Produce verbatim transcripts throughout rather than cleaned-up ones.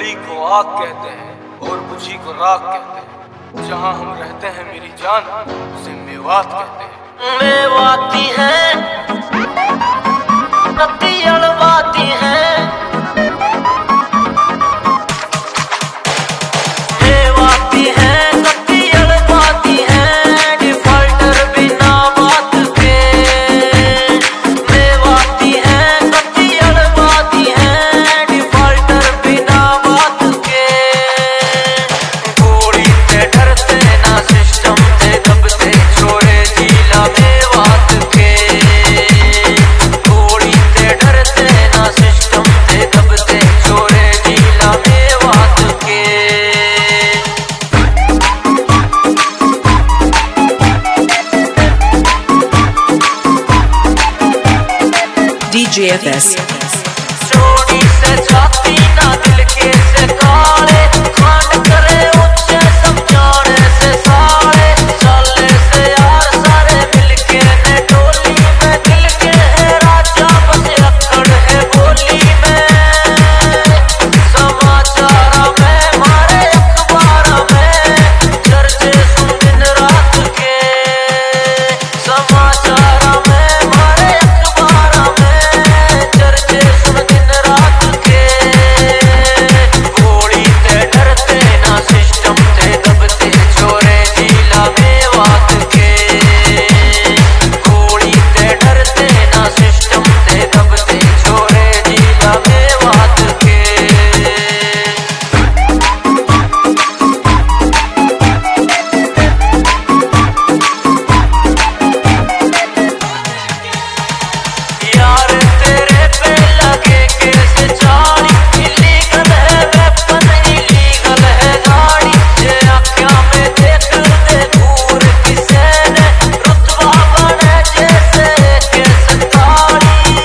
जड़ी को आग कहते हैं और बुझी को राख कहते हैं। जहाँ हम रहते हैं मेरी जान, उसे मेवात कहते हैं। मेवाती है नदी अड़वाती है, मेवाती है नदी अड़वाती है, डिफॉल्टर बिना बात के। मेवाती है नदी अड़वाती है, डिफॉल्टर बिना बात के। गोली से डरते ना सिस्टम से दबते छोड़े जिला मेवात के। गोली से डरते ना सिस्टम से दबते छोड़े जिला मेवात के। D J F S चोटी से छाती ना दिल के से काले, खान करे ऊंचे समझाने से सारे, चले से यार सारे मिलके ने टोली में। दिल के है राजा बस अक्कड़ है बोली में। समाचार में मारे अखबार में चर्चे सुन दिन रात के। समाचार में मारे अखबार में चर्चे सुन दिन रात के। गोली से डरते ना सिस्टम से दबते छोरे जिला मेवात के। गोली से डरते ना सिस्टम से दबते छोरे जिला मेवात के। यार तेरे पे लगे केस जारी, इलीगल है वेपन इलीगल है गाड़ी। ये आँखों में देख दे दूर किसे ने, रुतबा बने जैसे के सरकारी।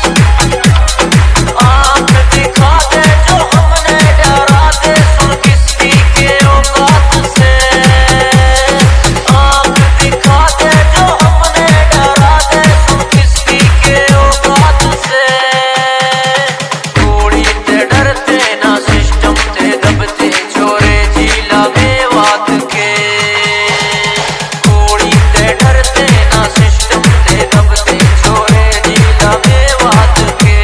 आँख दिखा दे जो हमने डरा दे, सुन किसकी के औकात से। आँख दिखा दे जो हमने डरा दे, सुन किसकी के औकात से। गोली से डरते ना सिस्टम से दबते छोरे जिला मेवात के। गोली से डरते ना सिस्टम से दबते छोरे जिला मेवात के।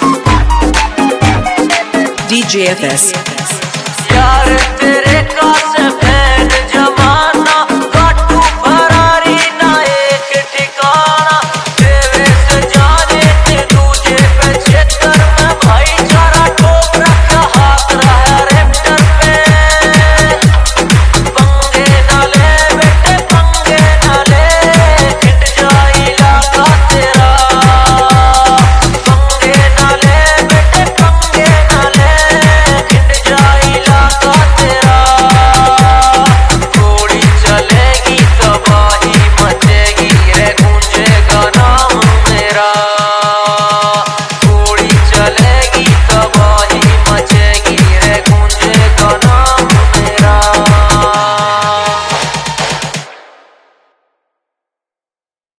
D J F S यार तेरे का